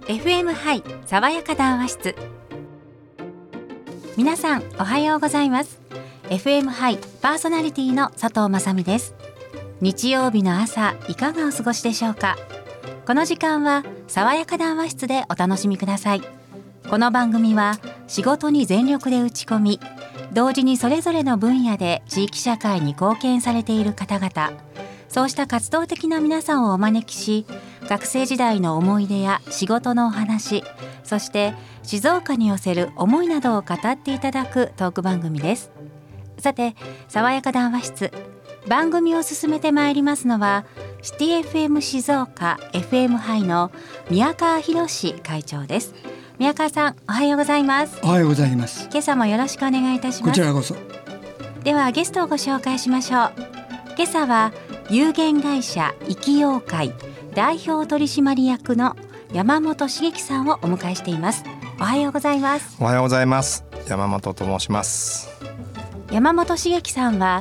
FM ハイ爽やか談話室。皆さんおはようございます。 FM ハイパーソナリティの佐藤雅美です。日曜日の朝いかがお過ごしでしょうか。この時間は爽やか談話室でお楽しみください。この番組は仕事に全力で打ち込み、同時にそれぞれの分野で地域社会に貢献されている方々、そうした活動的な皆さんをお招きし、学生時代の思い出や仕事のお話、そして静岡に寄せる思いなどを語っていただくトーク番組です。さて、爽やか談話室、番組を進めてまいりますのはシティ FM 静岡 FM ハイの宮川博会長です。宮川さん、おはようございます。 おはようございます。 今朝もよろしくお願いいたします。 こちらこそ。 ではゲストをご紹介しましょう。今朝は有限会社生きよう会代表取締役の山本茂樹さんをお迎えしています。おはようございます。 おはようございます。山本と申します。 山本茂樹さんは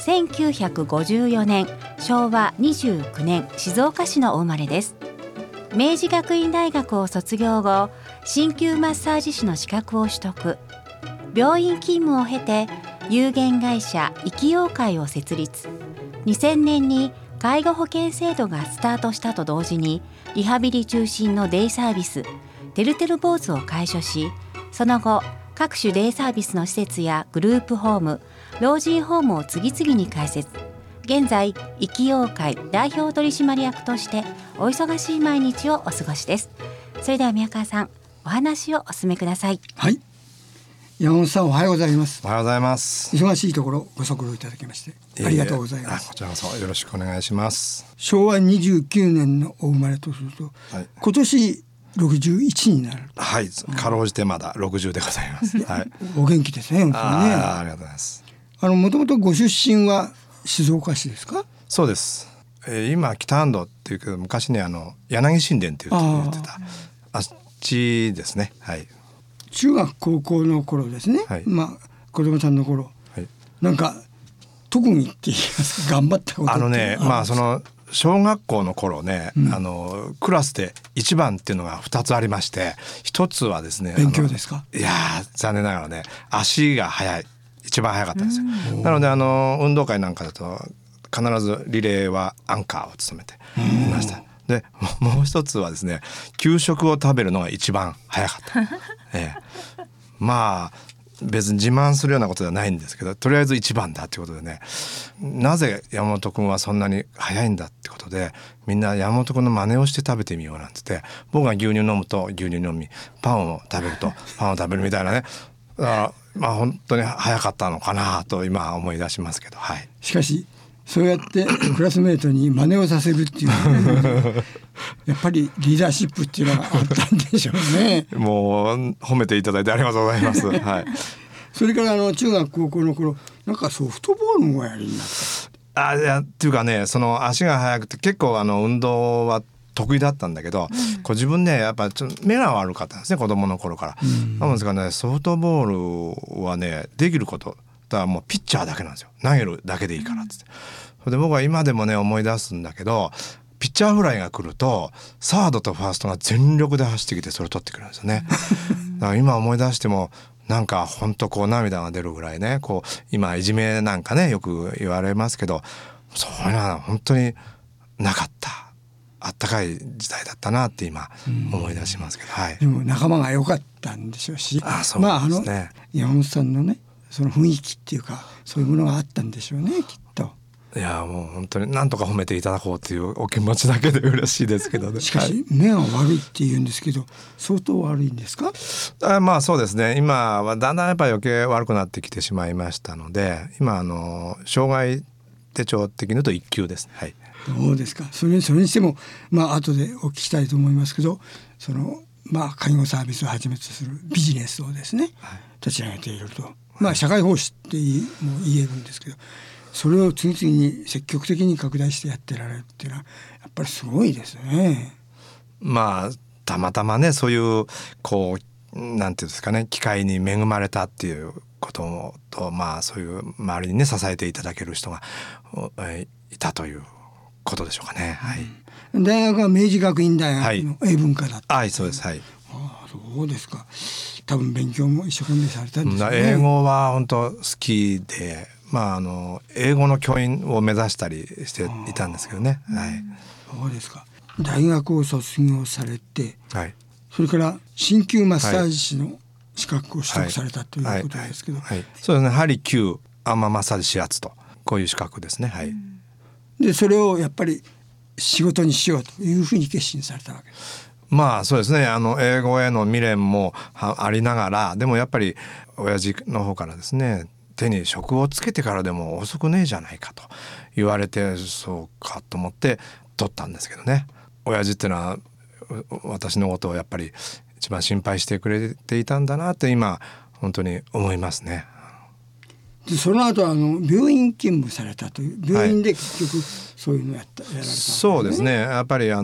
1954年昭和29年静岡市のお生まれです。明治学院大学を卒業後、鍼灸マッサージ師の資格を取得。病院勤務を経て有限会社生きよう会を設立。2000年に介護保険制度がスタートしたと同時に、リハビリ中心のデイサービスてるてる坊主を開所し、その後各種デイサービスの施設やグループホーム、老人ホームを次々に開設。現在生きよう会代表取締役としてお忙しい毎日をお過ごしです。それでは宮川さん、お話をお進めください。 はい、山本さん、おはようございます。 おはようございます。 忙しいところご足労いただきましてありがとうございます。 こちらこそよろしくお願いします。 昭和29年のお生まれとすると、はい、今年61になる。 はい、かろうじてまだ60でございます。はい、 お元気ですね。本当にね。 ありがとうございます。 もともとご出身は静岡市ですか。 そうです。今北安道っていうけど、昔ね柳新田って言ってたあっちですね。はい。 中学高校の頃ですね。はい、子供さんの頃、はい、なんか特にって言いますか、頑張ったことってその小学校の頃ね、クラスで一番っていうのが2つありまして、一つはですね、 勉強ですか。 いや残念ながらね、足が速い、一番速かったんですよ。なので運動会なんかだと必ずリレーはアンカーを務めていました。でもう一つはですね、給食を食べるのが一番早かった。別に自慢するようなことではないんですけど、とりあえず一番だっていうことでね、なぜ山本君はそんなに早いんだってことで、みんな山本君の真似をして食べてみようなんて言って、僕が牛乳飲むと牛乳飲み、パンを食べるとパンを食べるみたいなね。だから本当に早かったのかなと今思い出しますけど、はい。 しかしそうやってクラスメートに真似をさせるっていうやっぱりリーダーシップっていうのがあったんでしょうね。 もう褒めていただいてありがとうございます。はい。 それから中学高校の頃、なんかソフトボールもやりになった。 いやっていうかね、その足が速くて結構運動は得意だったんだけど、こう自分ねやっぱちょっと目が悪かったんですね、子供の頃から。なんですかね、ソフトボールはねできることだからもうピッチャーだけなんですよ。投げるだけでいいからっつって。それで僕は今でもね思い出すんだけど、ピッチャーフライが来るとサードとファーストが全力で走ってきてそれを取ってくるんですよね。だから今思い出してもなんか本当こう涙が出るぐらいね、こう今いじめなんかねよく言われますけど、そういうのは本当になかった、あったかい時代だったなって今思い出しますけど、はい、 でも仲間が良かったんでしょうし、 そうですね、 山本さんのねその雰囲気っていうかそういうものがあったんでしょうね、きっと。 いやもう本当に何とか褒めていただこうというお気持ちだけで嬉しいですけどね。 しかし目が悪いって言うんですけど、相当悪いんですか。 そうですね、今はだんだんやっぱり余計悪くなってきてしまいましたので、今障害手帳的に言うと1級ですね。はい。 どうですか。それにしても後でお聞きしたいと思いますけど、介護サービスをはじめとするビジネスをですね、立ち上げていると、社会奉仕っても言えるんですけど、それを次々に積極的に拡大してやってられるっていうのはやっぱりすごいですね。 たまたまねそういうこうなんていうんですかね、機会に恵まれたっていうことと、そういう周りにね支えていただける人がいたということでしょうかね。はい。 大学は明治学院大学の英文科だった。 はい、そうです。はい。 そうですか。多分勉強も一生懸命されたんですよね。 英語は本当好きで、英語の教員を目指したりしていたんですけどね。はい。 そうですか。大学を卒業されて、 はい、 それから鍼灸マッサージ師の資格を取得されたということですけど、 そうですね。鍼灸アンママッサージ指圧とこういう資格ですね。はい。 でそれをやっぱり仕事にしようというふうに決心されたわけです。 そうですね。英語への未練もありながら、でもやっぱり親父の方からですね、手に職をつけてからでも遅くねえじゃないかと言われて、そうかと思って取ったんですけどね。親父っていうのは私のことをやっぱり一番心配してくれていたんだなって今本当に思いますね。 でその後病院勤務されたという、病院で結局そういうのやられたんですね。 そうですね。やっぱり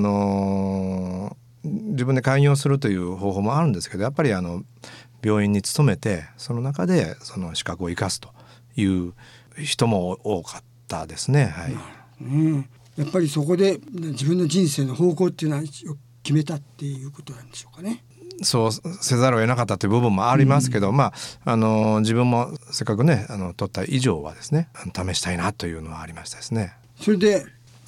自分で開業するという方法もあるんですけど、やっぱり病院に勤めてその中でその資格を生かすという人も多かったですね。はい。 やっぱりそこで自分の人生の方向っていうのは決めたっていうことなんでしょうかね。 そうせざるを得なかったという部分もありますけど、自分もせっかくね取った以上はですね試したいなというのはありましたですね。 それで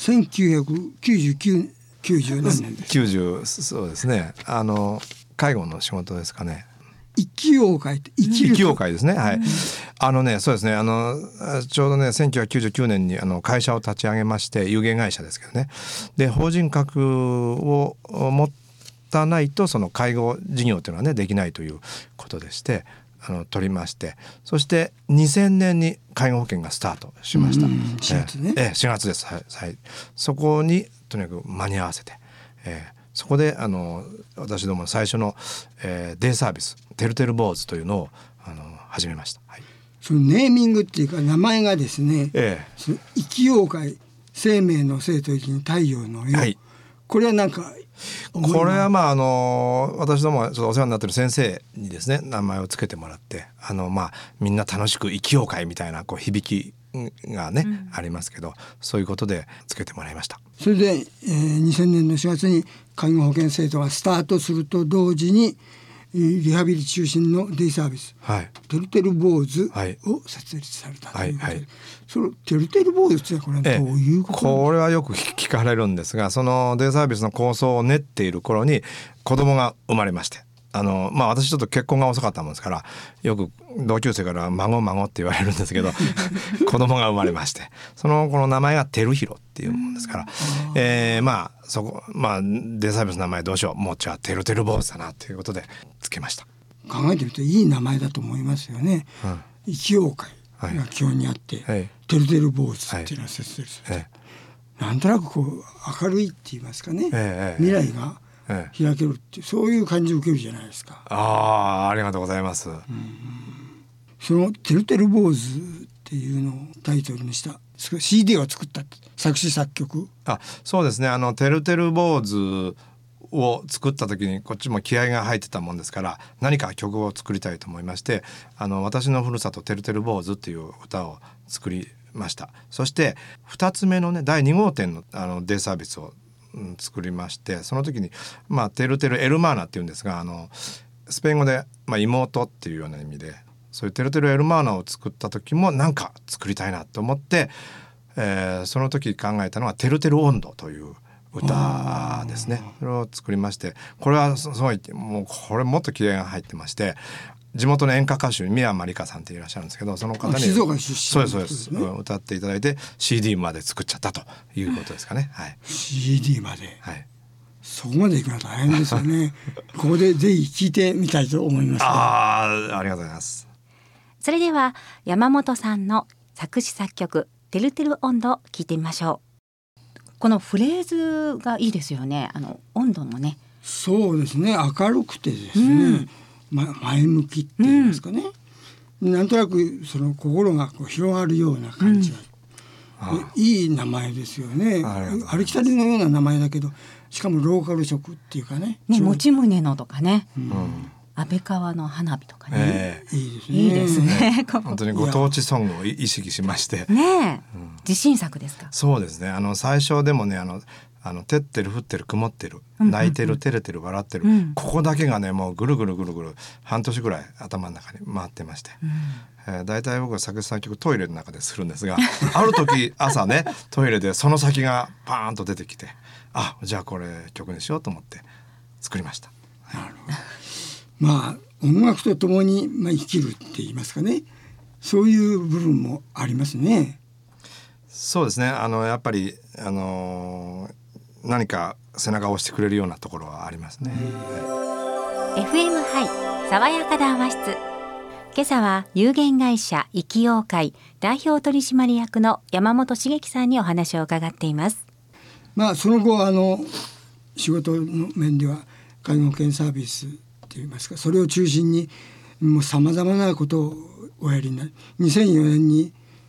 1999 90何年ですか。 90、そうですね。介護の仕事ですかね。 生きよう会って生きよう会ですね。はい。そうですね。ちょうどね1999年に会社を立ち上げまして、有限会社ですけどね。で法人格を持たないとその介護事業というのはねできないということでして取りまして、そして2000年に介護保険がスタートしました。 4月ね。 4月です。はい。そこにとにかく間に合わせて、そこで私ども最初の、デイサービスてるてる坊主というのを始めました。はい。 そのネーミングっていうか名前がですね、その生きよう会、生命の生という字に太陽のよう、はい、これはなんかこれは私どもちょっとお世話になっている先生にですね名前をつけてもらって、みんな楽しく生きよう会みたいな響きがね、ありますけど、そういうことでつけてもらいました。 それで、2000年の4月に介護保険制度がスタートすると同時にリハビリ中心のデイサービス、てるてる坊主を設立されたということで、そのてるてる坊主ってこれはどういうこと？ これはよく聞かれるんですが、そのデイサービスの構想を練っている頃に子供が生まれまして、私ちょっと結婚が遅かったもんですからよく同級生から孫って言われるんですけど子供が生まれまして、この名前がてるひろっていうもんですから、デイサービスの名前どうしよう、もうじゃあてるてる坊主だなということでつけました。 考えてみるといい名前だと思いますよね。生きよう会が基本にあって、てるてる坊主っていうのは設立する、なんとなく明るいって言いますかね、未来が開けるっていう、そういう感じを受けるじゃないですか。 ありがとうございます。 そのてるてる坊主っていうのをタイトルにした CD を作った作詞作曲。 そうですね。てるてる坊主を作った時にこっちも気合が入ってたもんですから、何か曲を作りたいと思いまして、私のふるさとてるてる坊主っていう歌を作りました。そして2つ目のね第2号店のデイサービスを作りまして、その時にてるてるエルマーナっていうんですが、スペイン語で、妹っていうような意味で、そういうてるてるエルマーナを作った時もなんか作りたいなと思って、その時考えたのはてるてる音頭という歌ですね。それを作りまして、これはすごいもうこれもっと気合が入ってまして、地元の演歌歌手宮間里香さんっていらっしゃるんですけど、その方に静岡出身そうです、歌っていただいて CD まで作っちゃったということですかね。 CD まで、そこまでいくのは大変ですよねここでぜひ聴いてみたいと思います、 ありがとうございます。 それでは山本さんの作詞作曲てるてる音頭聴いてみましょう。このフレーズがいいですよね。音頭もね。 そうですね。明るくてですね、前向きっていうんですかね、なんとなくその心が広がるような感じが、いい名前ですよね。ありきたりのような名前だけど、しかもローカル色っていうかね、 持ち胸のとかね、 安倍川の花火とかね、 いいですね。 いいですねここ本当にご当地ソングを意識しましてねえ、自信作ですか？ そうですね。最初でもね照ってる降ってる曇ってる泣いてる照れてる笑ってる、ここだけがねもうぐるぐるぐるぐる半年ぐらい頭の中に回ってまして、だいたい僕は作詞作曲トイレの中でするんですがある時朝ねトイレでその先がパーンと出てきて、じゃあこれ曲にしようと思って作りました。 なるほど。まあ音楽とともに、生きるって言いますかね、そういう部分もありますね。 そうですね。やっぱり何か背中を押してくれるようなところはありますね。 FM ハイ爽やか談話室。今朝は有限会社生きよう会代表取締役の山本茂樹さんにお話を伺っています。 その後仕事の面では介護保険サービスといいますか、それを中心にもうさまざまなことをおやりになり、2004年に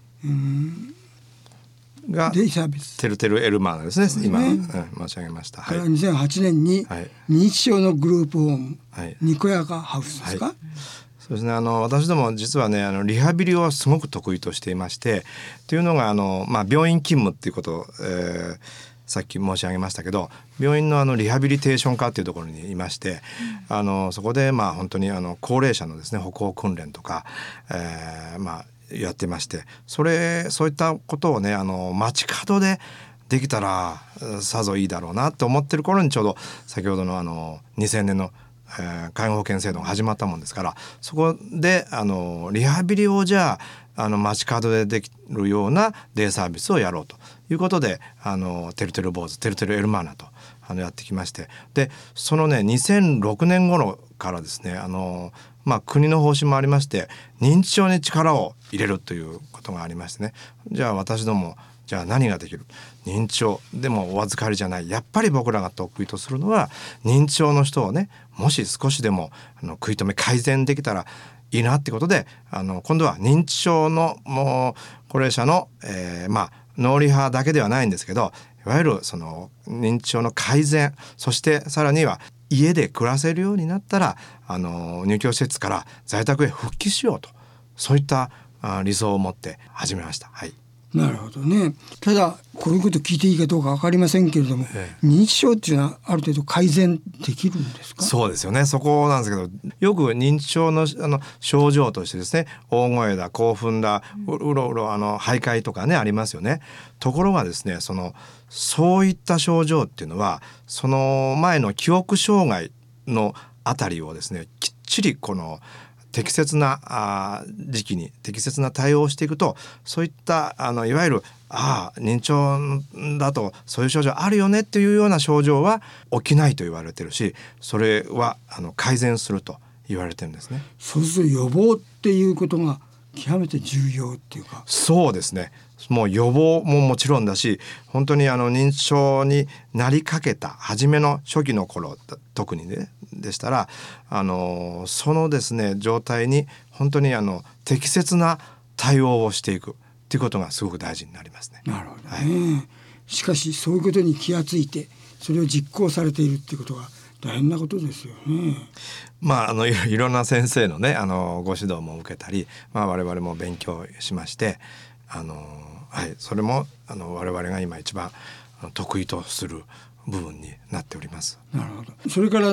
がデイサービスてるてるエルマーナですね。今、申し上げました。 から2008年に認知症のグループホーム、にこやかハウスですか？ そうですね。私ども実はねリハビリをすごく得意としていまして、というのが病院勤務っていうことを、さっき申し上げましたけど、病院のリハビリテーション科っていうところにいまして、そこで本当に高齢者のですね歩行訓練とか、やってまして、そういったことをね街角でできたらさぞいいだろうなと思ってる頃にちょうど先ほどの2000年の介護保険制度が始まったもんですから、そこでリハビリをじゃあ街角でできるようなデイサービスをやろうということでてるてる坊主てるてるエルマーナとやってきまして、でそのね2006年頃からですね国の方針もありまして、認知症に力を入れるということがありましてね、じゃあ私どもじゃあ何ができる、認知症でもお預かりじゃない、やっぱり僕らが得意とするのは認知症の人をねもし少しでも食い止め改善できたらいいなってことで今度は認知症のもう高齢者の、脳リハだけではないんですけど、いわゆるその認知症の改善、そしてさらには家で暮らせるようになったら入居施設から在宅へ復帰しようと、そういった理想を持って始めました。 なるほどね。ただこういうこと聞いていいかどうか分かりませんけれども、認知症っていうのはある程度改善できるんですか？ そうですよね。そこなんですけど、よく認知症の症状としてですね、大声だ興奮だうろうろ徘徊とかねありますよね。ところがですねそういった症状っていうのはその前の記憶障害のあたりをですねきっちり適切な時期に適切な対応をしていくと、そういったいわゆる認知症だとそういう症状あるよねっていうような症状は起きないと言われてるし、それは改善すると言われてるんですね。 そうすると予防っていうことが極めて重要っていうか。 そうですね。もう予防ももちろんだし、本当に認知症になりかけた初めの初期の頃特にねでしたらそのですね状態に本当に適切な対応をしていくっていうことがすごく大事になりますね。 なるほどね。しかしそういうことに気がついてそれを実行されているっていうことは大変なことですよね。 いろんな先生のねご指導も受けたり、我々も勉強しましてそれも我々が今一番得意とする部分になっております。 なるほど。それから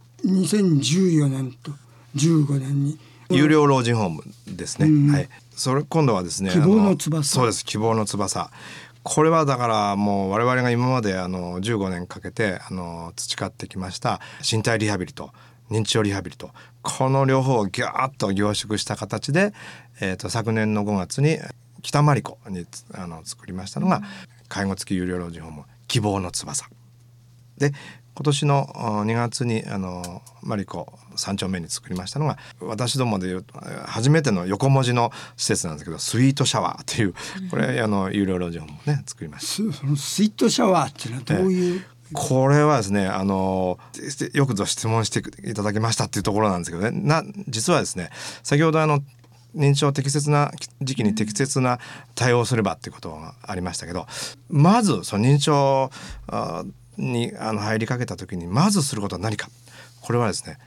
2014年と15年に有料老人ホームですね。それ今度はですね希望の翼。 そうです、希望の翼。これはだからもう我々が今まで15年かけて培ってきました身体リハビリと認知症リハビリと、この両方をギャーッと凝縮した形で、昨年の5月に北真理子に作りましたのが、介護付き有料老人ホーム希望の翼で、今年の2月に真理子3丁目に作りましたのが、私どもでいう初めての横文字の施設なんですけど、スイートシャワーというこれ有料老人ホームをね作りました。 そのスイートシャワーっていうのはどういう、 これはですねよくぞ質問していただきましたっていうところなんですけどね、実はですね先ほど認知症適切な時期に適切な対応をすればっていうことがありましたけど、まずその認知症に入りかけた時にまずすることは何か、これはですね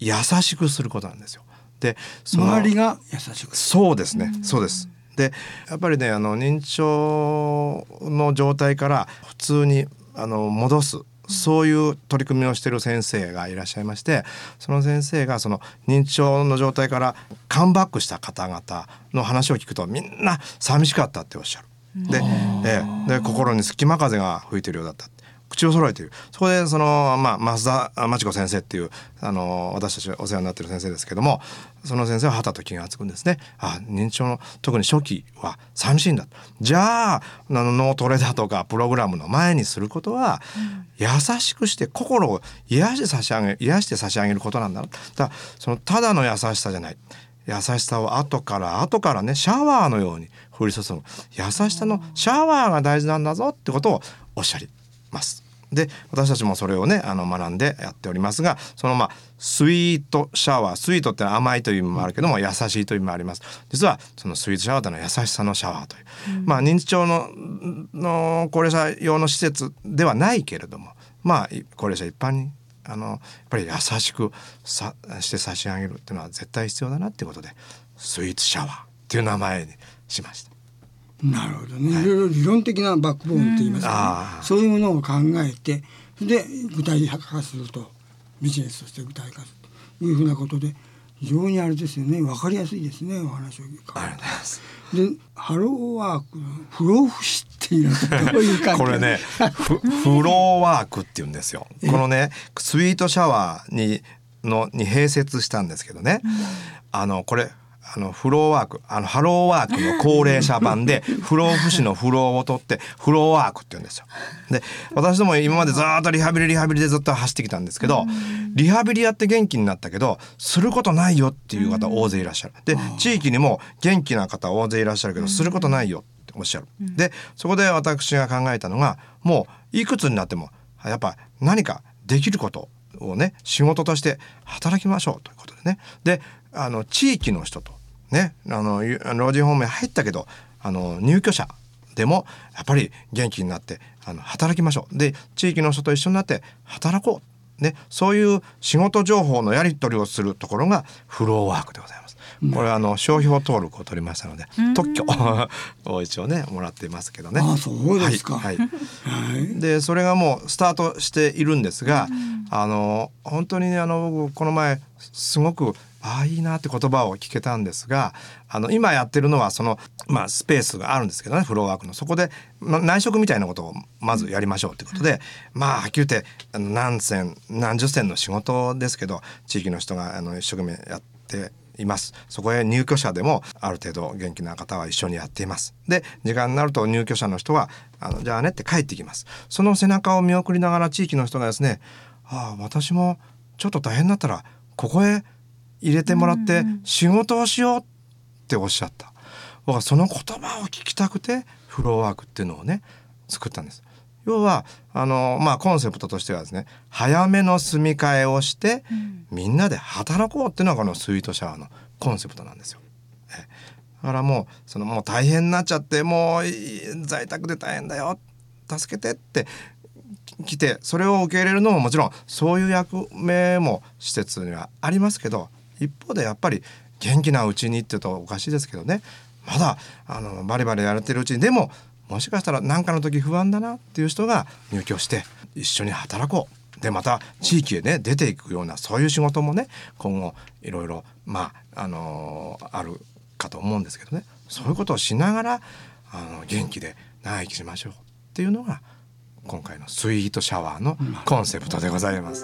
優しくすることなんですよ。で周りが優しく。 そうですね、そうです。でやっぱりね認知症の状態から普通に戻す、そういう取り組みをしている先生がいらっしゃいまして、その先生がその認知症の状態からカムバックした方々の話を聞くとみんな寂しかったっておっしゃる。で心に隙間風が吹いてるようだった、口を揃えている。そこで増田真知子先生っていう私たちお世話になっている先生ですけども、その先生ははたと気がつくんですね。認知症の特に初期は寂しいんだ。じゃあ脳トレだとかプログラムの前にすることは、優しくして心を癒して差し上げることなんだ。ただの優しさじゃない。優しさを後からね、シャワーのように降り注ぐ優しさのシャワーが大事なんだぞってことをおっしゃります。で私たちもそれをね学んでやっておりますが、スイートシャワー、スイートって甘いという意味もあるけども優しいという意味もあります。実はそのスイートシャワーというのは優しさのシャワーという、認知症の高齢者用の施設ではないけれども、高齢者一般にやっぱり優しくして差し上げるっていうのは絶対必要だなっていうことで、スイートシャワーっていう名前にしました。 なるほどね。いろいろ理論的なバックボーンって言いますか、そういうものを考えて、で具体化すると、ビジネスとして具体化するというふうなことで、非常にあれですよね、分かりやすいですね、お話を聞く。 ありがとうございます。 でハローワークの不老不死っていうのはどういう感じ？ これねフローワークっていうんですよ。このねスイートシャワーに併設したんですけどね、これフローワークハローワークの高齢者版で不老不死のフローを取ってフローワークって言うんですよ。で私ども今までずっとリハビリでずっと走ってきたんですけど、リハビリやって元気になったけどすることないよっていう方大勢いらっしゃる。で地域にも元気な方大勢いらっしゃるけどすることないよっておっしゃる。でそこで私が考えたのが、もういくつになってもやっぱ何かできることをね仕事として働きましょうということでね。で地域の人とね老人ホームに入ったけど入居者でもやっぱり元気になって働きましょう。で地域の人と一緒になって働こう、ね、そういう仕事情報のやり取りをするところがフローワークでございます。これ商標登録を取りましたので特許を一応ねもらっていますけどね。 そうですか。 でそれがもうスタートしているんですが、本当にね僕この前すごくいいなって言葉を聞けたんですが、今やってるのはスペースがあるんですけどね、フローワークのそこで、内職みたいなことをまずやりましょうってことで、はっきり言って何十銭の仕事ですけど地域の人が一生懸命やっています。そこへ入居者でもある程度元気な方は一緒にやっています。で時間になると入居者の人はじゃあねって帰ってきます。その背中を見送りながら地域の人がですね、私もちょっと大変だったらここへ入れてもらって仕事をしようっておっしゃった。僕はその言葉を聞きたくてフローワークっていうのをね作ったんです。要はコンセプトとしてはですね、早めの住み替えをして、みんなで働こうっていうのがこのスイートシャワーのコンセプトなんですよ。だからもう大変になっちゃってもう在宅で大変だよ助けてって来て、それを受け入れるのももちろんそういう役目も施設にはありますけど、一方でやっぱり元気なうちにって言うとおかしいですけどね、まだバリバリやれてるうちにでももしかしたら何かの時不安だなっていう人が入居して一緒に働こうでまた地域へね出ていくようなそういう仕事もね今後いろいろあるかと思うんですけどね、そういうことをしながら元気で長生きしましょうっていうのが今回のスイートシャワーのコンセプトでございます。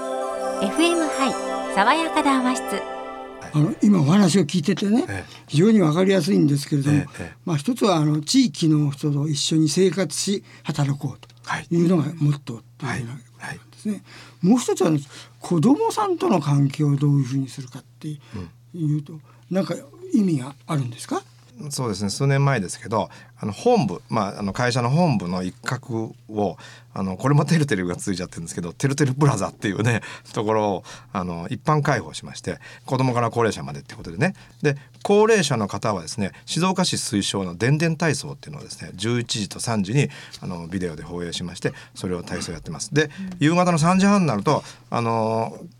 FM ハイ爽やか談話室。 今お話を聞いててね、非常に分かりやすいんですけれども、一つは地域の人と一緒に生活し働こうというのがモットーというようなことですね。もう一つは子どもさんとの関係をどういうふうにするかっていうと、なんか意味があるんですか？ そうですね、数年前ですけど本部、会社の本部の一角をこれもてるてるがついちゃってるんですけどてるてるプラザっていうねところを一般開放しまして、子どもから高齢者までってことでね、で高齢者の方はですね静岡市推奨の電電体操っていうのをですね11時と3時にビデオで放映しまして、それを体操やってます。で夕方の3時半になると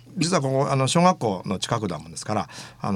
実はここ小学校の近くだもんですから、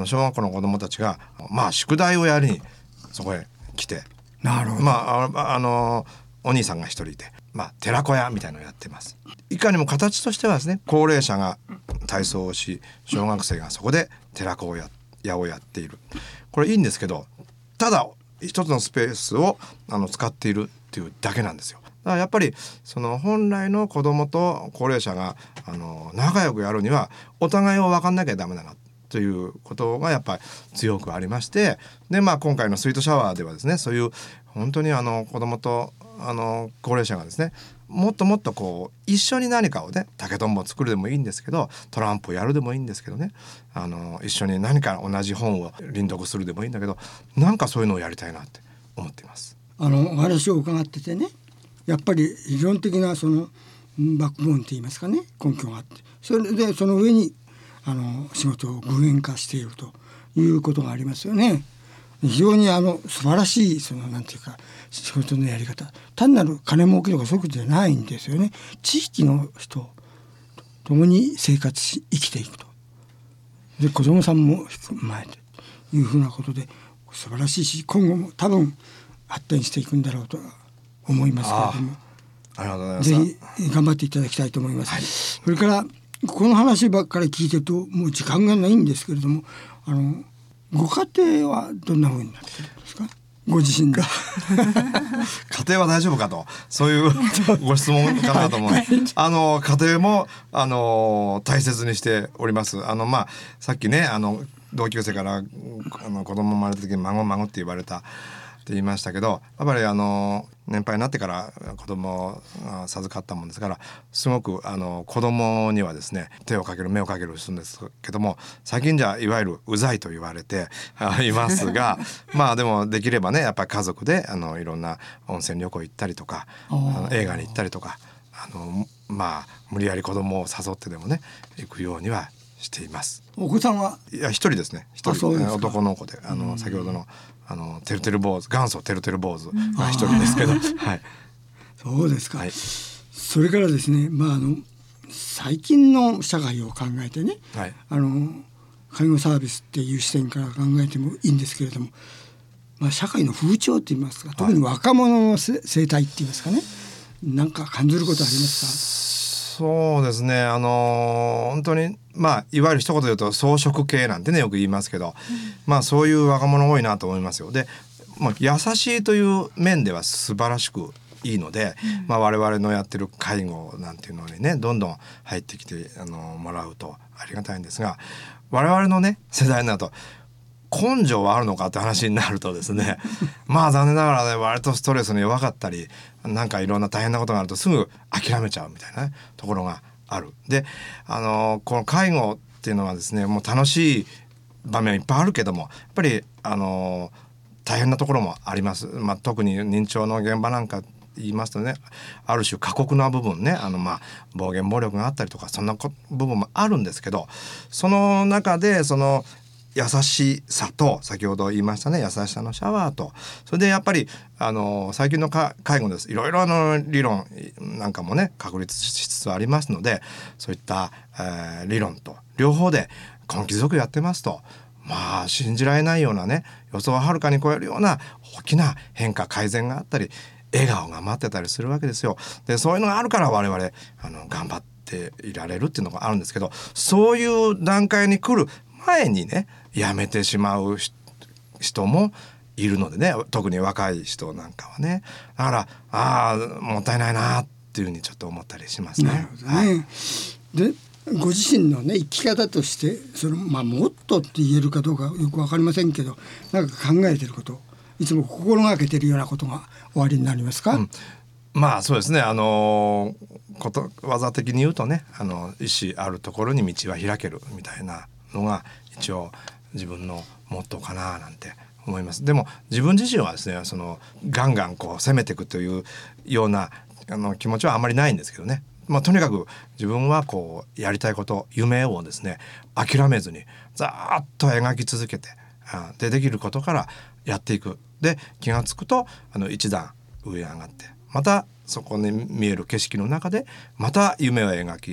小学校の子どもたちが宿題をやりにそこへ来て、 なるほど。 お兄さんが一人いて、寺子屋みたいなのをやってます。いかにも形としてはですね、高齢者が体操をし、小学生がそこで寺子屋をやっている。これいいんですけど、ただ一つのスペースを使っているっていうだけなんですよ。だからやっぱりその本来の子どもと高齢者が仲良くやるにはお互いを分かんなきゃダメだなということがやっぱり強くありまして、で今回のスイートシャワーではですね、そういう本当に子どもと高齢者がですね、もっともっとこう一緒に何かをね、竹とんぼを作るでもいいんですけど、トランプをやるでもいいんですけどね、一緒に何か同じ本を輪読するでもいいんだけど、なんかそういうのをやりたいなって思っています。 お話を伺っててね、やっぱり理論的なそのバックボーンといいますかね、根拠があって、それでその上に仕事を具現化しているということがありますよね。非常に素晴らしいなんていうか仕事のやり方、単なる金儲けとかそういうことじゃないんですよね。地域の人と共に生活し生きていくと、で子どもさんも含まれてというふうなことで素晴らしいし、今後も多分発展していくんだろうと思いますけれども、 ありがとうございます。 ぜひ頑張っていただきたいと思います、はい。それからこの話ばっかり聞いてるともう時間がないんですけれども、ご家庭はどんな風になってるんですか、ご自身が家庭は大丈夫かと、そういうご質問かなと思う家庭も大切にしております。さっきね同級生から子供生まれた時に孫って言われたって言いましたけど、やっぱり年配になってから子供を授かったもんですから、すごく子供にはですね手をかける目をかけるするんですけども、最近じゃいわゆるうざいと言われていますがでもできればね、やっぱり家族でいろんな温泉旅行行ったりとか映画に行ったりとか無理やり子供を誘ってでもね行くようにはしています。 お子さんはいや一人ですね。一人男の子で先ほどのてるてる坊主、元祖てるてる坊主が一人ですけど、はい。 そうですか。 はい、 それからですね、最近の社会を考えてね、 はい、 介護サービスっていう視点から考えてもいいんですけれども、社会の風潮といいますか、特に若者の生態っていいますかね、なんか感じることありますか？ そうですね、本当にいわゆる一言で言うと草食系なんてねよく言いますけど、そういう若者多いなと思いますよ。で、優しいという面では素晴らしくいいので、我々のやってる介護なんていうのにねどんどん入ってきてもらうとありがたいんですが、我々のね世代になると根性はあるのかって話になるとですね残念ながらね割とストレスに弱かったり、なんかいろんな大変なことがあるとすぐ諦めちゃうみたいな、ね、ところがある。でこの介護っていうのはですね、もう楽しい場面いっぱいあるけども、やっぱり大変なところもあります。特に認知症の現場なんか言いますとね、ある種過酷な部分ね、暴言暴力があったりとかそんな部分もあるんですけど、その中でその優しさと先ほど言いましたね、優しさのシャワーと、それでやっぱり最近の介護です、いろいろ理論なんかもね確立しつつありますので、そういった、理論と両方で根気強くやってますと、信じられないようなね、予想をはるかに超えるような大きな変化改善があったり、笑顔が待ってたりするわけですよ。でそういうのがあるから我々頑張っていられるっていうのがあるんですけど、そういう段階に来る前にねやめてしまう人もいるのでね、特に若い人なんかはね、だからもったいないなっていうふうにちょっと思ったりしますね。 なるほどね。でご自身のね生き方としてもっとって言えるかどうかよく分かりませんけど、なんか考えてること、いつも心がけてるようなことがおありになりますか？ そうですね、ことわざ的に言うとね、意志あるところに道は開けるみたいなのが一応自分のモットーかななんて思います。でも自分自身はですね、ガンガンこう攻めていくというような気持ちはあまりないんですけどね、とにかく自分はこうやりたいこと、夢をですね諦めずにざーっと描き続けて、できることからやっていく。で気がつくと一段上へ上がって、またそこに見える景色の中でまた夢を描き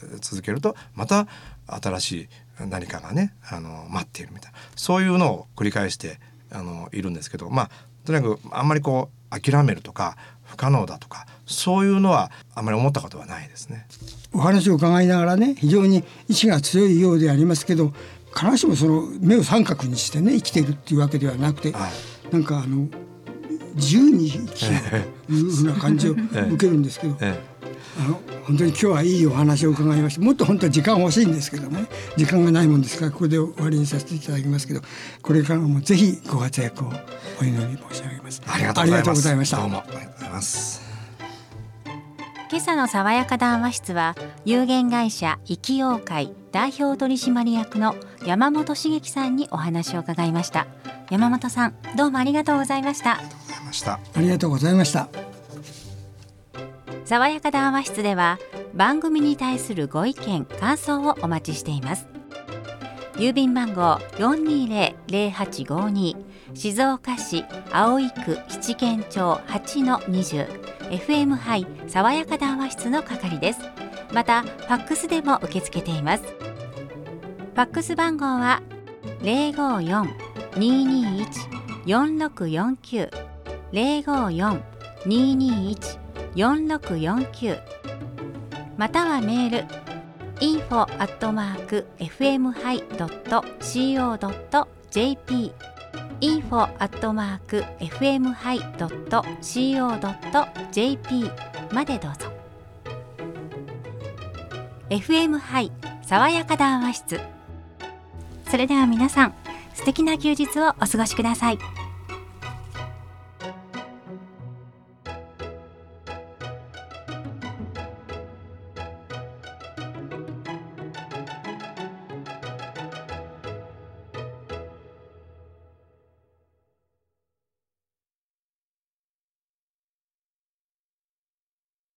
続けるとまた新しい何かがね待っているみたいな、そういうのを繰り返しているんですけど、とにかくあんまりこう諦めるとか不可能だとかそういうのはあんまり思ったことはないですね。 お話を伺いながらね、非常に意志が強いようでありますけど、必ずしもその目を三角にしてね生きているっていうわけではなくて、なんか自由に生きるというふうな感じを受けるんですけど、本当に今日はいいお話を伺いました。もっと本当は時間欲しいんですけどね、時間がないもんですからここで終わりにさせていただきますけど、これからもぜひご活躍をお祈り申し上げます。 ありがとうございました。 どうもありがとうございます。 今朝の爽やか談話室は有限会社生きよう会代表取締役の山本茂樹さんにお話を伺いました。山本さん、どうもありがとうございました。 ありがとうございました。 爽やか談話室では番組に対するご意見感想をお待ちしています。郵便番号 420-0852 静岡市葵区七軒町 8-20 FM ハイ爽やか談話室の係です。またファックスでも受け付けています。ファックス番号は 054-221-4649 054-221-4649 またはメール info@fmhai.co.jp info@fmhai.co.jp までどうぞ。 FM ハイ爽やか談話室。それでは皆さん、素敵な休日をお過ごしください。